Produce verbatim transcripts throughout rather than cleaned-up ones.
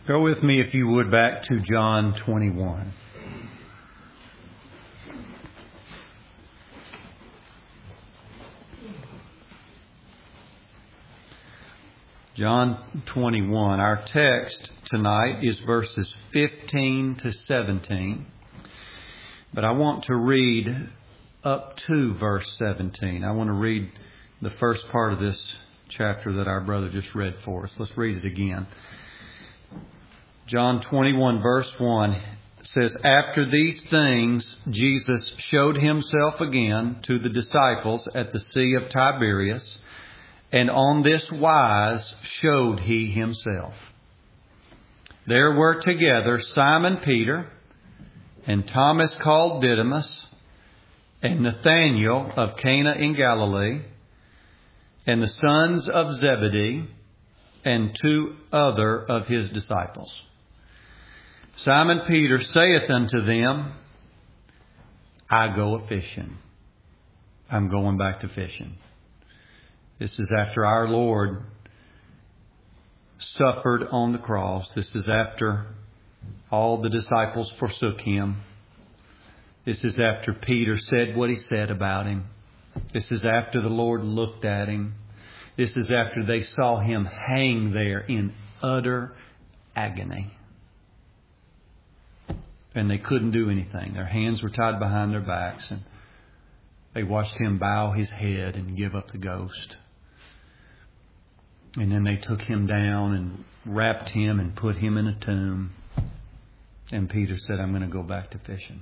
Go with me, if you would, back to John twenty-one. John twenty-one. Our text tonight is verses fifteen to seventeen. But I want to read up to verse seventeen. I want to read the first part of this chapter that our brother just read for us. Let's read it again. John twenty-one verse one says, "After these things, Jesus showed himself again to the disciples at the Sea of Tiberias, and on this wise showed he himself. There were together Simon Peter, and Thomas called Didymus, and Nathanael of Cana in Galilee, and the sons of Zebedee, and two other of his disciples. Simon Peter saith unto them, I go a fishing." I'm going back to fishing. This is after our Lord suffered on the cross. This is after all the disciples forsook him. This is after Peter said what he said about him. This is after the Lord looked at him. This is after they saw him hang there in utter agony. And they couldn't do anything. Their hands were tied behind their backs, and they watched him bow his head and give up the ghost. And then they took him down and wrapped him and put him in a tomb. And Peter said, I'm going to go back to fishing.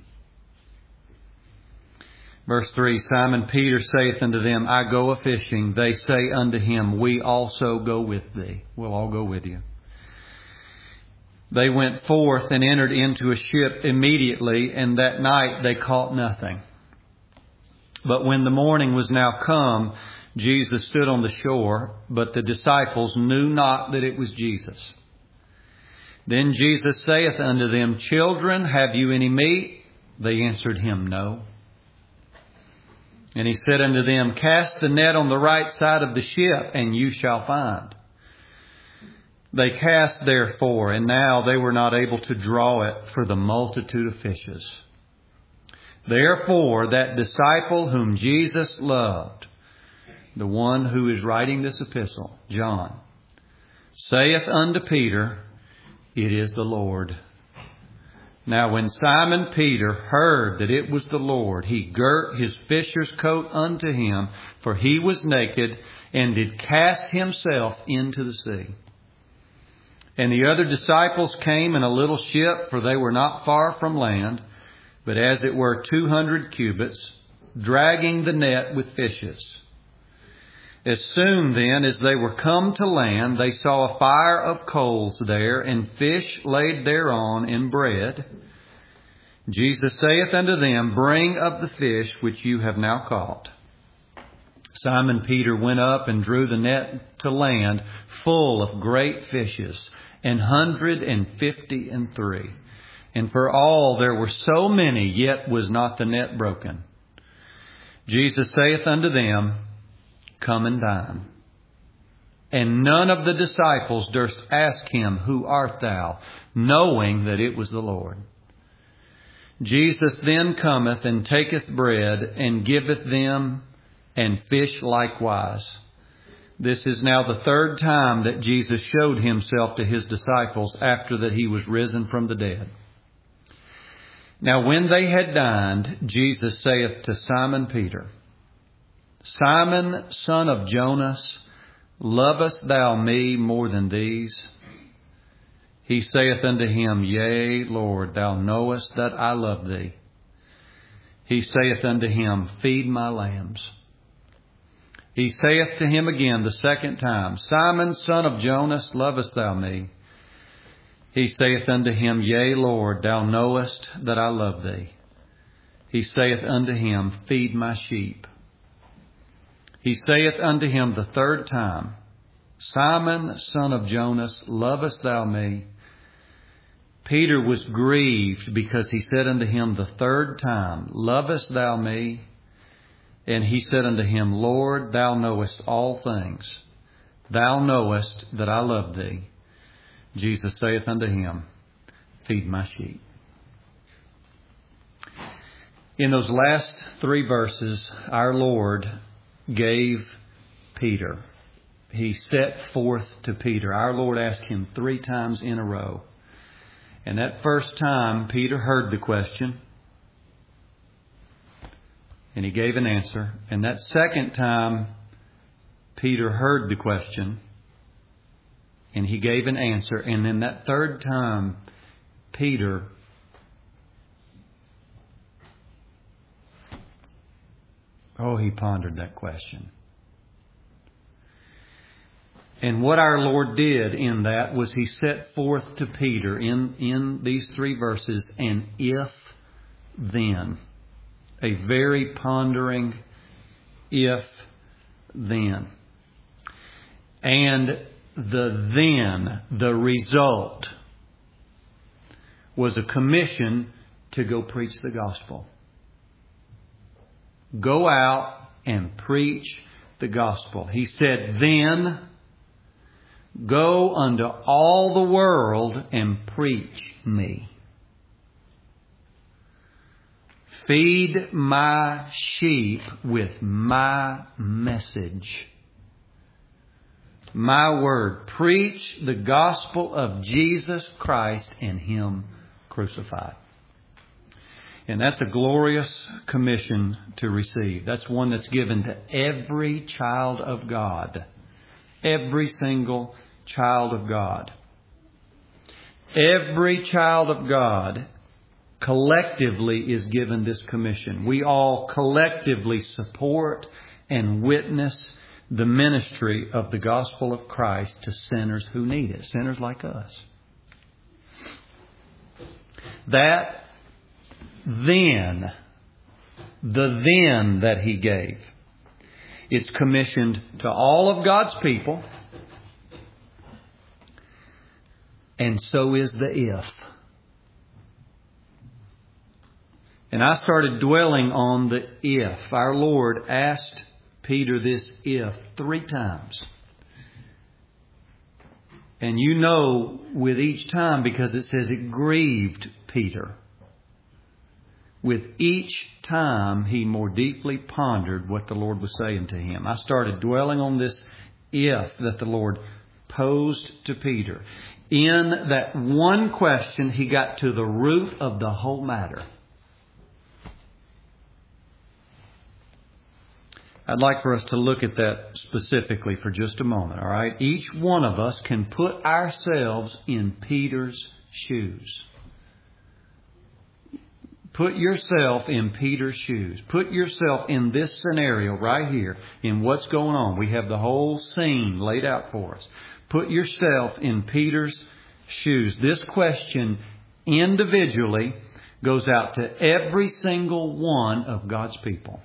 Verse three, Simon Peter saith unto them, I go a fishing. They say unto him, we also go with thee. We'll all go with you. They went forth and entered into a ship immediately, and that night they caught nothing. But when the morning was now come, Jesus stood on the shore, but the disciples knew not that it was Jesus. Then Jesus saith unto them, Children, have you any meat? They answered him, No. And he said unto them, Cast the net on the right side of the ship, and you shall find. They cast therefore, and now they were not able to draw it for the multitude of fishes. Therefore that disciple whom Jesus loved, the one who is writing this epistle, John, saith unto Peter, It is the Lord. Now when Simon Peter heard that it was the Lord, he girt his fisher's coat unto him, for he was naked, and did cast himself into the sea. And the other disciples came in a little ship, for they were not far from land, but as it were two hundred cubits, dragging the net with fishes. As soon then as they were come to land, they saw a fire of coals there, and fish laid thereon, and bread. Jesus saith unto them, Bring of the fish which you have now caught. Simon Peter went up and drew the net to land, full of great fishes, an hundred and fifty and three. And for all there were so many, yet was not the net broken. Jesus saith unto them, Come and dine. And none of the disciples durst ask him, Who art thou? Knowing that it was the Lord. Jesus then cometh and taketh bread, and giveth them, and fish likewise. This is now the third time that Jesus showed himself to his disciples after that he was risen from the dead. Now when they had dined, Jesus saith to Simon Peter, Simon, son of Jonas, lovest thou me more than these? He saith unto him, Yea, Lord, thou knowest that I love thee. He saith unto him, Feed my lambs. He saith to him again the second time, Simon, son of Jonas, lovest thou me? He saith unto him, Yea, Lord, thou knowest that I love thee. He saith unto him, Feed my sheep. He saith unto him the third time, Simon, son of Jonas, lovest thou me? Peter was grieved because he said unto him the third time, Lovest thou me? And he said unto him, Lord, thou knowest all things. Thou knowest that I love thee. Jesus saith unto him, Feed my sheep. In those last three verses, our Lord gave Peter. He set forth to Peter. Our Lord asked him three times in a row. And that first time, Peter heard the question. And he gave an answer. And that second time, Peter heard the question. And he gave an answer. And then that third time, Peter Oh, he pondered that question. And what our Lord did in that was He set forth to Peter in, in these three verses an if then. A very pondering if then. And the then, the result, was a commission to go preach the gospel. Go out and preach the gospel. He said, then go unto all the world and preach me. Feed my sheep with my message. My word. Preach the gospel of Jesus Christ and Him crucified. And that's a glorious commission to receive. That's one that's given to every child of God. Every single child of God. Every child of God collectively is given this commission. We all collectively support and witness the ministry of the gospel of Christ to sinners who need it. Sinners like us. That then, the then that He gave, it's commissioned to all of God's people. And so is the if. And I started dwelling on the if. Our Lord asked Peter this if three times. And you know with each time, because it says it grieved Peter. With each time he more deeply pondered what the Lord was saying to him. I started dwelling on this if that the Lord posed to Peter. In that one question, he got to the root of the whole matter. I'd like for us to look at that specifically for just a moment, all right? Each one of us can put ourselves in Peter's shoes. Put yourself in Peter's shoes. Put yourself in this scenario right here, in what's going on. We have the whole scene laid out for us. Put yourself in Peter's shoes. This question individually goes out to every single one of God's people.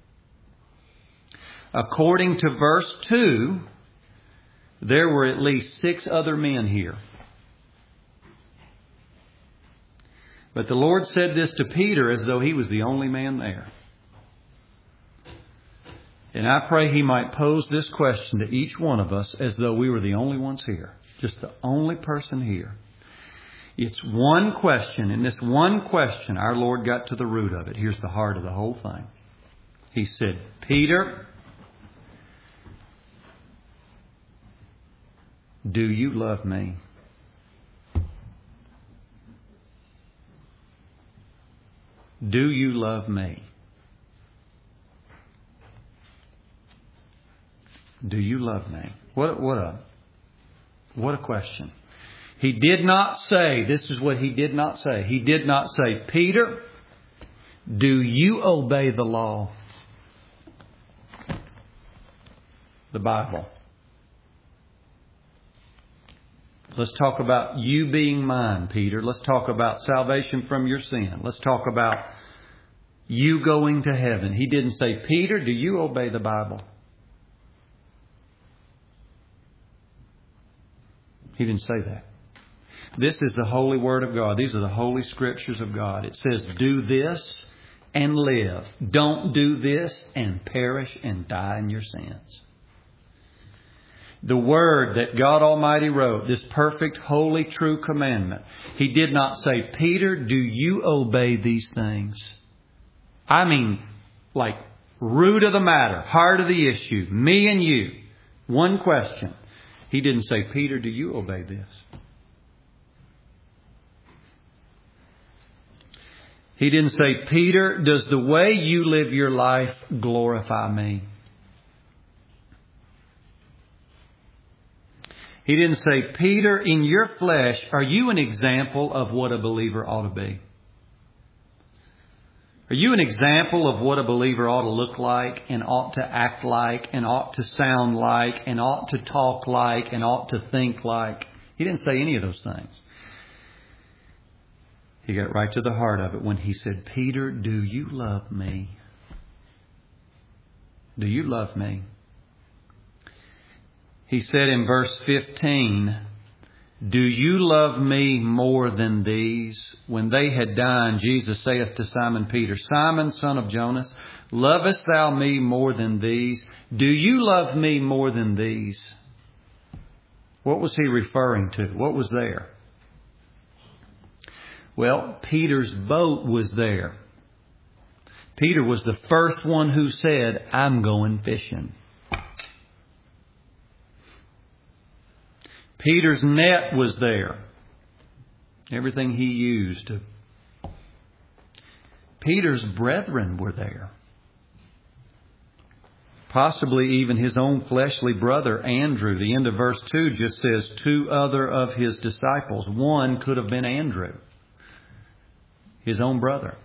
According to verse two, there were at least six other men here. But the Lord said this to Peter as though he was the only man there. And I pray He might pose this question to each one of us as though we were the only ones here. Just the only person here. It's one question. And this one question, our Lord got to the root of it. Here's the heart of the whole thing. He said, Peter, do you love me? Do you love me? Do you love me? What, what a, what a question. He did not say, this is what He did not say. He did not say, Peter, do you obey the law? The Bible. Let's talk about you being mine, Peter. Let's talk about salvation from your sin. Let's talk about you going to heaven. He didn't say, Peter, do you obey the Bible? He didn't say that. This is the holy Word of God. These are the holy Scriptures of God. It says, do this and live. Don't do this and perish and die in your sins. the Word that God Almighty wrote, this perfect, holy, true commandment, He did not say, Peter, do you obey these things? I mean, like, root of the matter, heart of the issue, me and you. One question. He didn't say, Peter, do you obey this? He didn't say, Peter, does the way you live your life glorify me? He didn't say, Peter, in your flesh, are you an example of what a believer ought to be? Are you an example of what a believer ought to look like and ought to act like and ought to sound like and ought to talk like and ought to think like? He didn't say any of those things. He got right to the heart of it when He said, Peter, do you love me? Do you love me? He said in verse fifteen, do you love me more than these? When they had dined, Jesus saith to Simon Peter, Simon, son of Jonas, lovest thou me more than these? Do you love me more than these? What was He referring to? What was there? Well, Peter's boat was there. Peter was the first one who said, I'm going fishing. Peter's net was there. Everything he used. Peter's brethren were there. Possibly even his own fleshly brother, Andrew. The end of verse two just says two other of his disciples. One could have been Andrew, his own brother.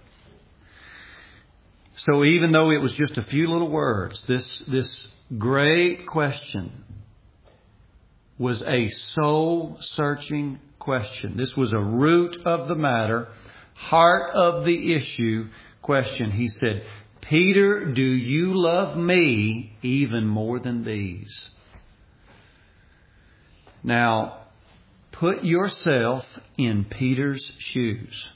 So even though it was just a few little words, this, this great question was a soul-searching question. This was a root of the matter, heart of the issue question. He said, Peter, do you love me even more than these? Now, put yourself in Peter's shoes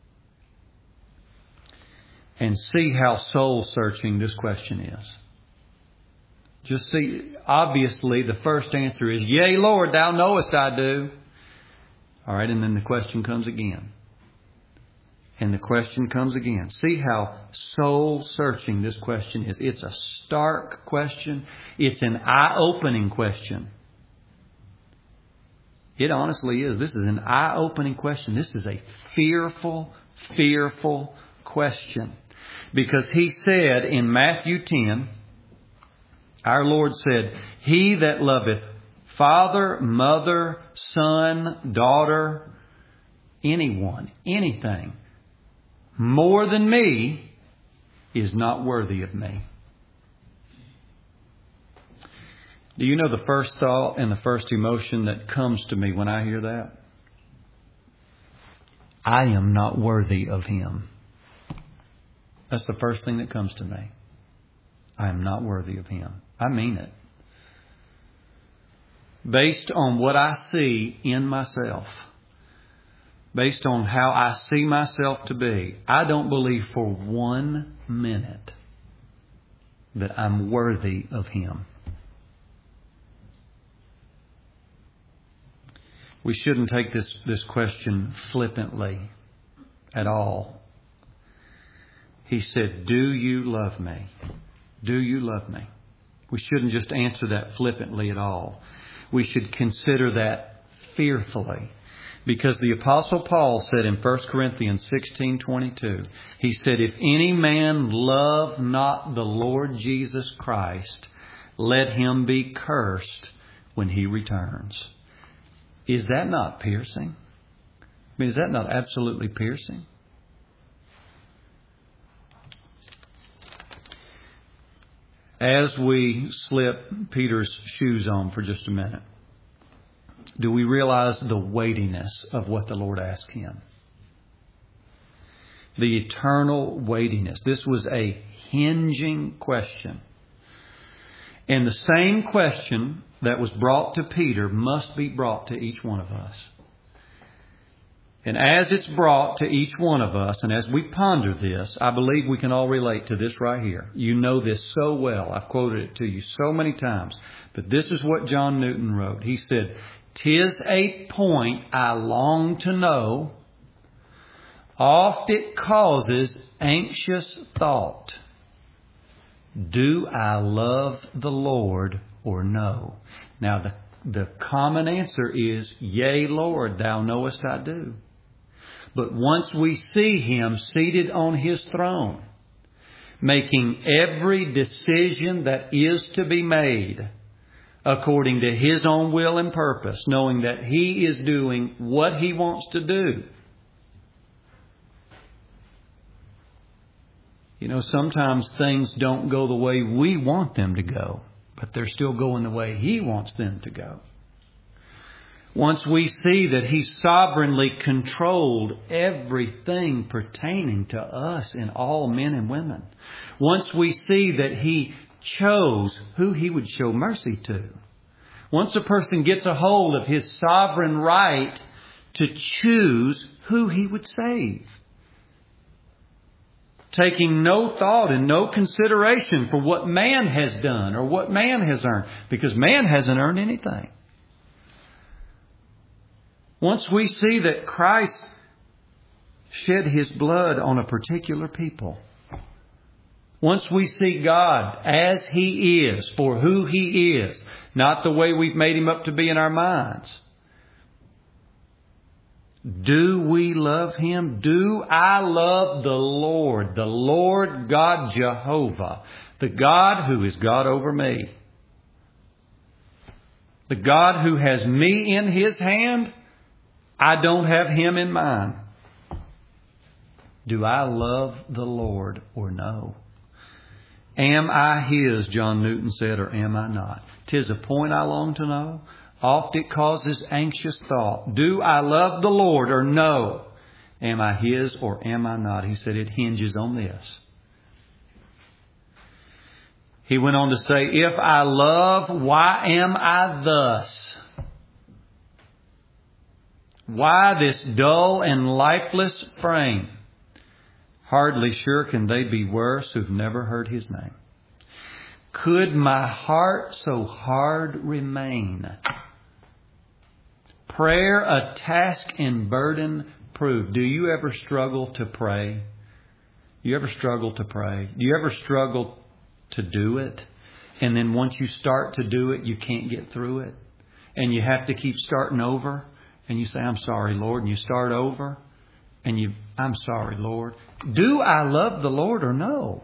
and see how soul-searching this question is. Just see, obviously, the first answer is, yea, Lord, thou knowest I do. All right, and then the question comes again. And the question comes again. See how soul-searching this question is. It's a stark question. It's an eye-opening question. It honestly is. This is an eye-opening question. This is a fearful, fearful question. Because He said in Matthew ten, our Lord said, he that loveth father, mother, son, daughter, anyone, anything, more than me, is not worthy of me. Do you know the first thought and the first emotion that comes to me when I hear that? I am not worthy of Him. That's the first thing that comes to me. I am not worthy of Him. I mean it. Based on what I see in myself, based on how I see myself to be, I don't believe for one minute that I'm worthy of Him. We shouldn't take this, this question flippantly at all. He said, do you love me? Do you love me? We shouldn't just answer that flippantly at all. We should consider that fearfully. Because the Apostle Paul said in First Corinthians sixteen twenty-two, he said, if any man love not the Lord Jesus Christ, let him be cursed when He returns. Is that not piercing? I mean, is that not absolutely piercing? As we slip Peter's shoes on for just a minute, do we realize the weightiness of what the Lord asked him? The eternal weightiness. This was a hinging question. And the same question that was brought to Peter must be brought to each one of us. And as it's brought to each one of us, and as we ponder this, I believe we can all relate to this right here. You know this so well. I've quoted it to you so many times. But this is what John Newton wrote. He said, "'Tis a point I long to know. Oft it causes anxious thought. Do I love the Lord or no?" Now the, the common answer is, "Yea, Lord, thou knowest I do." But once we see Him seated on His throne, making every decision that is to be made according to His own will and purpose, knowing that He is doing what He wants to do. You know, sometimes things don't go the way we want them to go, but they're still going the way He wants them to go. Once we see that He sovereignly controlled everything pertaining to us and all men and women. Once we see that He chose who He would show mercy to. Once a person gets a hold of his sovereign right to choose who He would save. Taking no thought and no consideration for what man has done or what man has earned. Because man hasn't earned anything. Once we see that Christ shed His blood on a particular people. Once we see God as He is, for who He is, not the way we've made Him up to be in our minds. Do we love Him? Do I love the Lord, the Lord God Jehovah, the God who is God over me? The God who has me in His hand? I don't have Him in mine. Do I love the Lord or no? Am I His, John Newton said, or am I not? 'Tis a point I long to know. Oft it causes anxious thought. Do I love the Lord or no? Am I His or am I not? He said it hinges on this. He went on to say, if I love, why am I thus? Why this dull and lifeless frame? Hardly sure can they be worse who've never heard His name. Could my heart so hard remain? Prayer a task and burden proved. Do you ever struggle to pray? You ever struggle to pray? Do you ever struggle to do it? And then once you start to do it, you can't get through it. And you have to keep starting over. And you say, I'm sorry, Lord. And you start over. And you, I'm sorry, Lord. Do I love the Lord or no?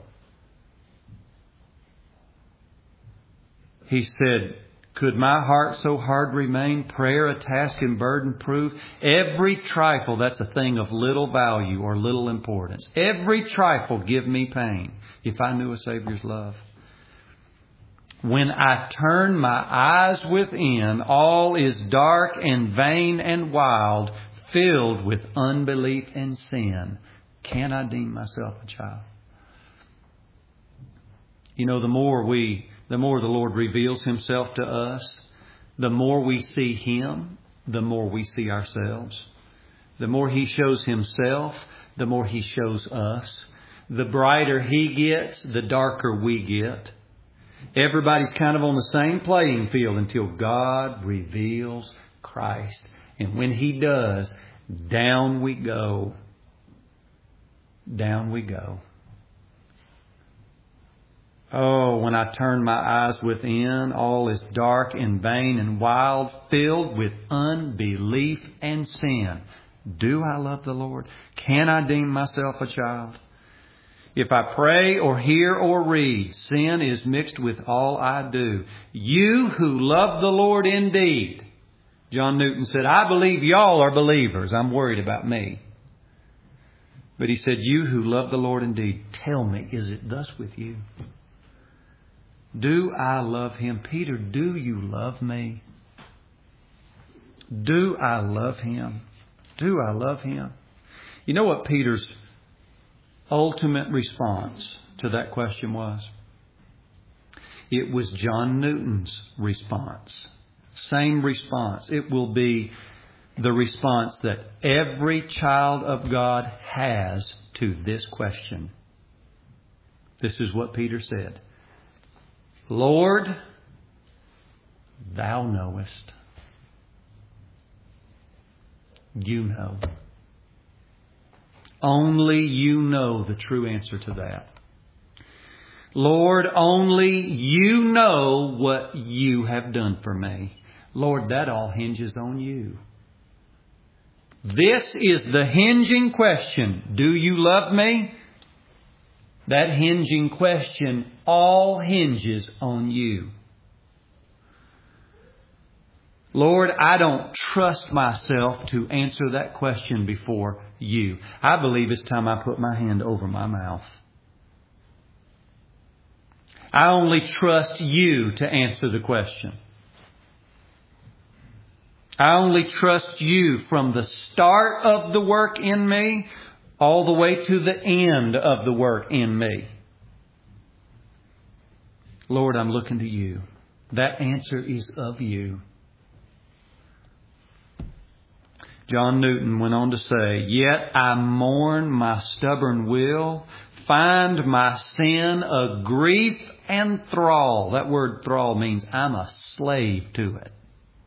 He said, could my heart so hard remain? Prayer a task and burden prove? Every trifle, that's a thing of little value or little importance. Every trifle give me pain if I knew a Savior's love. When I turn my eyes within, all is dark and vain and wild, filled with unbelief and sin. Can I deem myself a child? You know, the more we, the more the Lord reveals Himself to us, the more we see Him, the more we see ourselves. The more He shows Himself, the more He shows us. The brighter He gets, the darker we get. Everybody's kind of on the same playing field until God reveals Christ. And when He does, down we go. Down we go. Oh, when I turn my eyes within, all is dark and vain and wild, filled with unbelief and sin. Do I love the Lord? Can I deem myself a child? If I pray or hear or read, sin is mixed with all I do. You who love the Lord indeed. John Newton said, I believe y'all are believers. I'm worried about me. But he said, you who love the Lord indeed, tell me, is it thus with you? Do I love Him? Peter, do you love me? Do I love Him? Do I love Him? You know what Peter's ultimate response to that question was? It was John Newton's response. Same response. It will be the response that every child of God has to this question. This is what Peter said. Lord, Thou knowest. You know. Only You know the true answer to that. Lord, only You know what You have done for me. Lord, that all hinges on You. This is the hinging question. Do You love me? That hinging question all hinges on You. Lord, I don't trust myself to answer that question before You. I believe it's time I put my hand over my mouth. I only trust You to answer the question. I only trust You from the start of the work in me all the way to the end of the work in me. Lord, I'm looking to You. That answer is of You. John Newton went on to say, Yet I mourn my stubborn will, find my sin a grief and thrall. That word thrall means I'm a slave to it.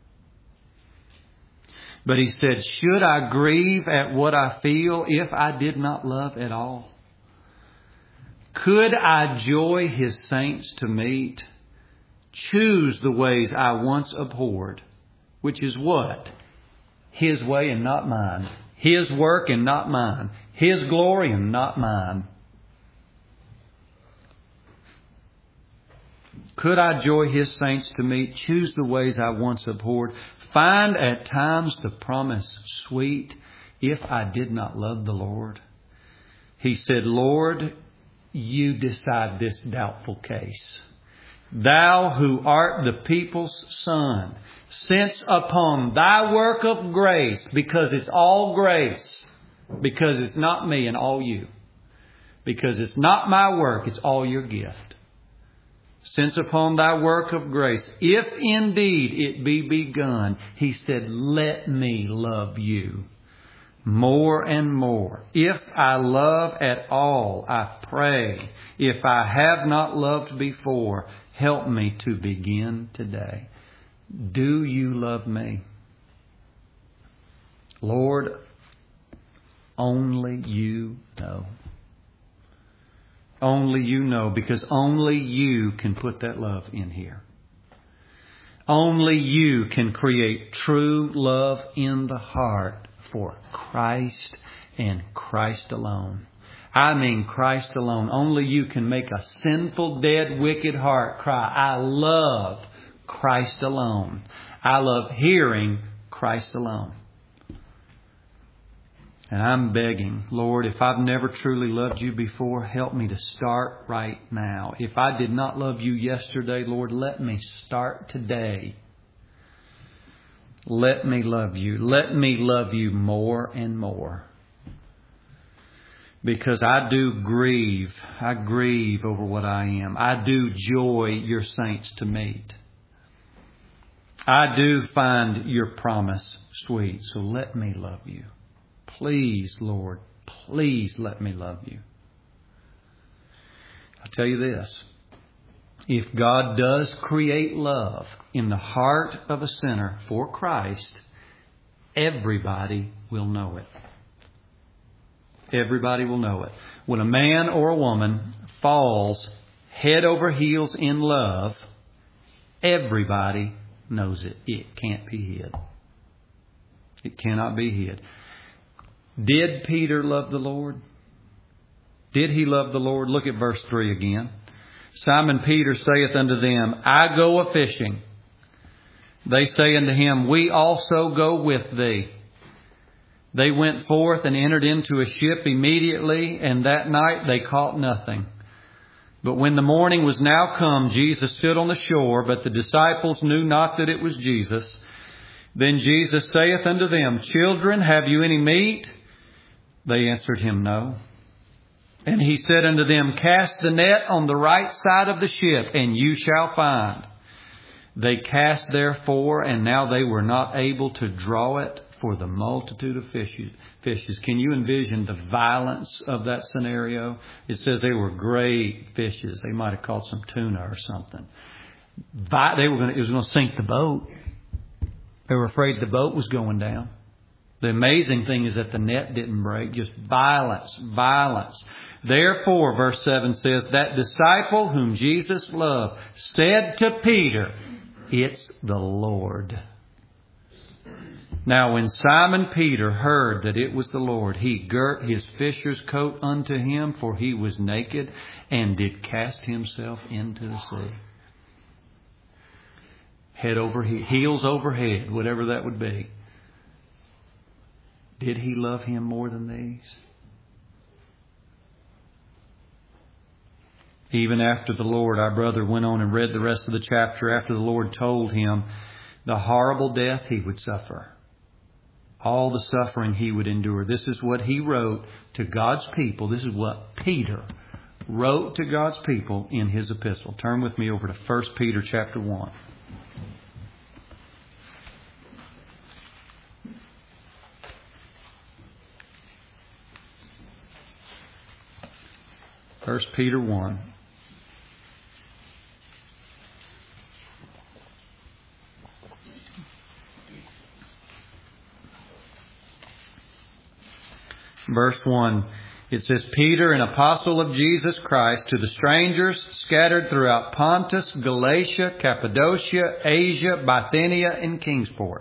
But he said, should I grieve at what I feel if I did not love at all? Could I joy His saints to meet? Choose the ways I once abhorred, which is what? His way and not mine. His work and not mine. His glory and not mine. Could I joy His saints to meet? Choose the ways I once abhorred. Find at times the promise sweet if I did not love the Lord. He said, Lord, You decide this doubtful case. Thou who art the people's Son, since upon Thy work of grace, because it's all grace, because it's not me and all You, because it's not my work, it's all Your gift. Since upon Thy work of grace, if indeed it be begun, He said, let me love You more and more. If I love at all, I pray. If I have not loved before, help me to begin today. Do You love me? Lord, only You know. Only You know, because only You can put that love in here. Only You can create true love in the heart for Christ and Christ alone. I mean Christ alone. Only You can make a sinful, dead, wicked heart cry, I love Christ alone. I love hearing Christ alone. And I'm begging, Lord, if I've never truly loved You before, help me to start right now. If I did not love You yesterday, Lord, let me start today. Let me love You. Let me love You more and more. Because I do grieve. I grieve over what I am. I do joy Your saints to meet. I do find Your promise sweet. So let me love You. Please, Lord, please let me love You. I'll tell you this. If God does create love in the heart of a sinner for Christ, everybody will know it. Everybody will know it. When a man or a woman falls head over heels in love, everybody knows it. It can't be hid. It cannot be hid. Did Peter love the Lord? Did he love the Lord? Look at verse three again. Simon Peter saith unto them, I go a-fishing. They say unto him, we also go with thee. They went forth and entered into a ship immediately, and that night they caught nothing. But when the morning was now come, Jesus stood on the shore, but the disciples knew not that it was Jesus. Then Jesus saith unto them, Children, have you any meat? They answered him, No. And he said unto them, Cast the net on the right side of the ship, and you shall find. They cast therefore, and now they were not able to draw it for the multitude of fishes. fishes. Can you envision the violence of that scenario? It says they were great fishes. They might have caught some tuna or something. They were going to, it was going to sink the boat. They were afraid the boat was going down. The amazing thing is that the net didn't break. Just violence, violence. Therefore, verse seven says, that disciple whom Jesus loved said to Peter, it's the Lord. Now when Simon Peter heard that it was the Lord, he girt his fisher's coat unto him, for he was naked, and did cast himself into the sea. Head over he- heels over head, whatever that would be. Did he love him more than these? Even after the Lord, our brother went on and read the rest of the chapter, after the Lord told him the horrible death he would suffer, all the suffering he would endure. This is what he wrote to God's people. This is what Peter wrote to God's people in his epistle. Turn with me over to First Peter chapter one. First Peter one. Verse one, it says, Peter, an apostle of Jesus Christ, to the strangers scattered throughout Pontus, Galatia, Cappadocia, Asia, Bithynia, and Kingsport,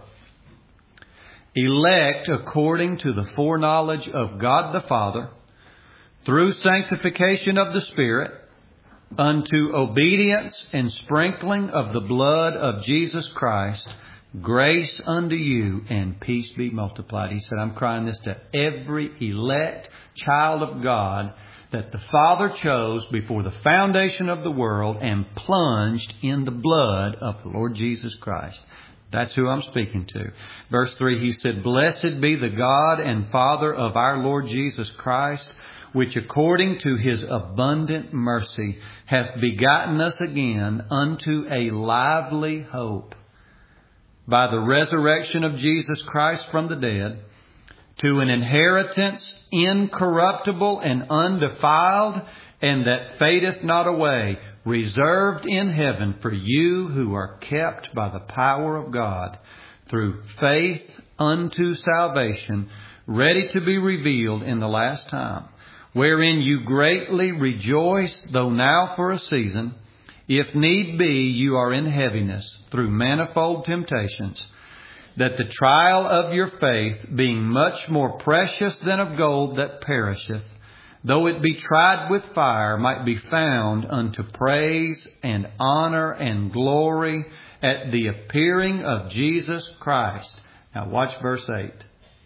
elect according to the foreknowledge of God the Father, through sanctification of the Spirit, unto obedience and sprinkling of the blood of Jesus Christ, grace unto you and peace be multiplied. He said, I'm crying this to every elect child of God that the Father chose before the foundation of the world and plunged in the blood of the Lord Jesus Christ. That's who I'm speaking to. Verse three, he said, Blessed be the God and Father of our Lord Jesus Christ, which according to his abundant mercy hath begotten us again unto a lively hope by the resurrection of Jesus Christ from the dead, to an inheritance incorruptible and undefiled, and that fadeth not away, reserved in heaven for you who are kept by the power of God, through faith unto salvation, ready to be revealed in the last time, wherein you greatly rejoice, though now for a season, if need be, you are in heaviness through manifold temptations, that the trial of your faith, being much more precious than of gold that perisheth, though it be tried with fire, might be found unto praise and honor and glory at the appearing of Jesus Christ. Now watch verse eight.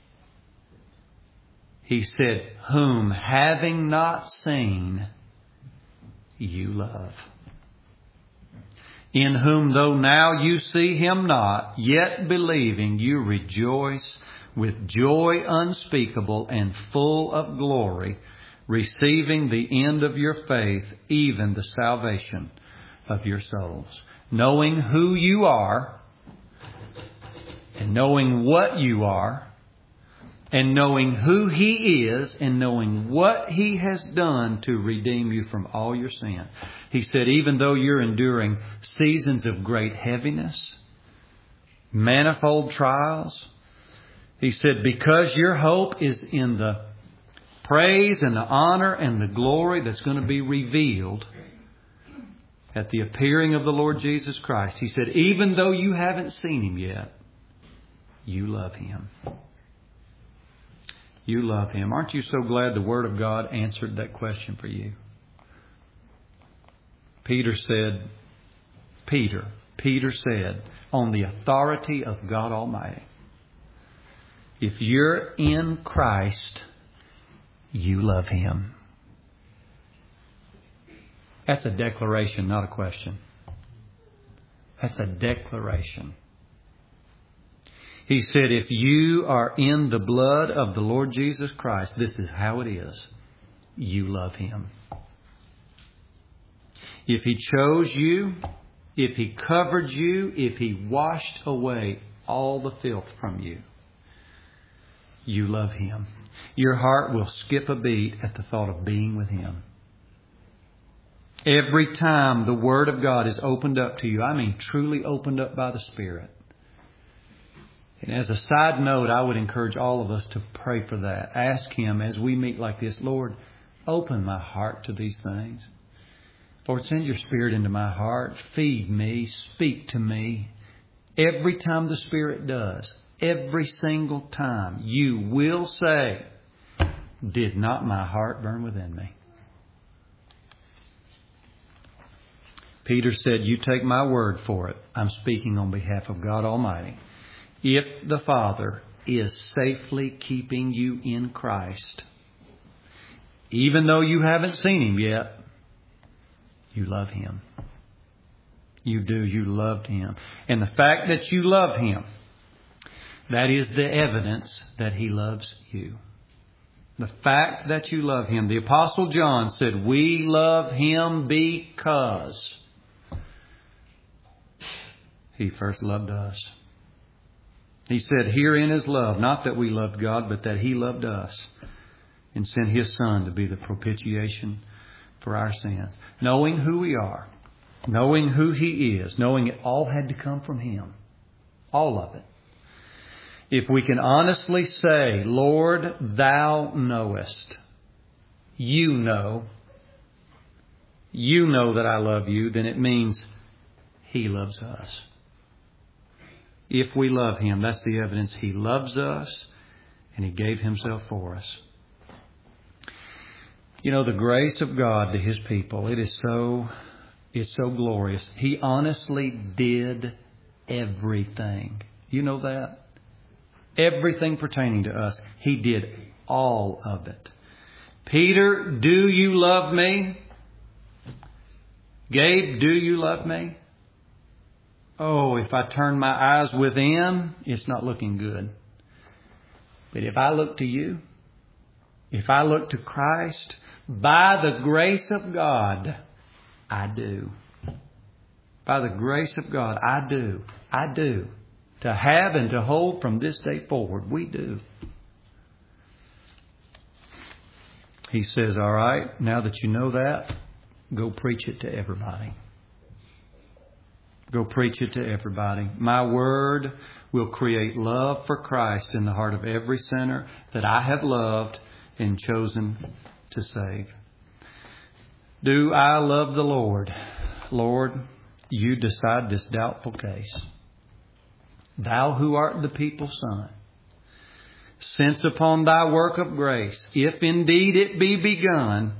He said, whom having not seen, you love. In whom though now you see him not, yet believing you rejoice with joy unspeakable and full of glory, receiving the end of your faith, even the salvation of your souls. Knowing who you are, and knowing what you are, and knowing who he is, and knowing what he has done to redeem you from all your sin. He said, even though you're enduring seasons of great heaviness, manifold trials, he said, because your hope is in the praise and the honor and the glory that's going to be revealed at the appearing of the Lord Jesus Christ. He said, even though you haven't seen him yet, you love him. You love him. Aren't you so glad the Word of God answered that question for you? Peter said, Peter, Peter said, on the authority of God Almighty, if you're in Christ, you love him. That's a declaration, not a question. That's a declaration. He said, if you are in the blood of the Lord Jesus Christ, this is how it is. You love him. If he chose you, if he covered you, if he washed away all the filth from you, you love Him. Your heart will skip a beat at the thought of being with Him. Every time the Word of God is opened up to you, I mean truly opened up by the Spirit. And as a side note, I would encourage all of us to pray for that. Ask Him as we meet like this, Lord, open my heart to these things. Lord, send your Spirit into my heart. Feed me. Speak to me. Every time the Spirit does, every single time, you will say, did not my heart burn within me? Peter said, you take my word for it. I'm speaking on behalf of God Almighty. If the Father is safely keeping you in Christ, even though you haven't seen Him yet, you love Him. You do. You loved Him. And the fact that you love Him, that is the evidence that He loves you. The fact that you love Him. The Apostle John said, we love Him because He first loved us. He said, herein is love, not that we loved God, but that He loved us and sent His Son to be the propitiation for our sins. Knowing who we are, knowing who He is, knowing it all had to come from Him. All of it. If we can honestly say, Lord, Thou knowest. You know. You know that I love you, then it means He loves us. If we love Him, that's the evidence He loves us and He gave Himself for us. You know, the grace of God to His people, it is so, it's so glorious. He honestly did everything. You know that? Everything pertaining to us. He did all of it. Peter, do you love me? Gabe, do you love me? Oh, if I turn my eyes within, it's not looking good. But if I look to you, if I look to Christ, by the grace of God, I do. By the grace of God, I do. I do. To have and to hold from this day forward, we do. He says, all right, now that you know that, go preach it to everybody. Go preach it to everybody. My word will create love for Christ in the heart of every sinner that I have loved and chosen to save. Do I love the Lord? Lord, you decide this doubtful case. Thou who art the people's Son, since upon Thy work of grace, if indeed it be begun,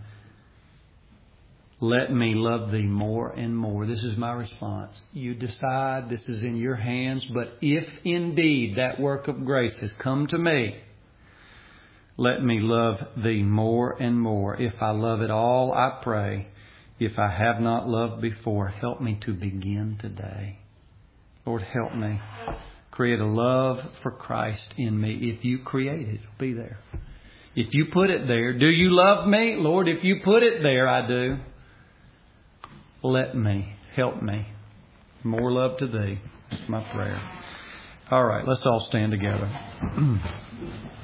let me love Thee more and more. This is my response. You decide, this is in your hands. But if indeed that work of grace has come to me, let me love Thee more and more. If I love it all, I pray. If I have not loved before, help me to begin today. Lord, help me. Create a love for Christ in me. If you create it, it'll be there. If you put it there, do you love me? Lord, if you put it there, I do. Let me, help me. More love to Thee. That's my prayer. All right, let's all stand together.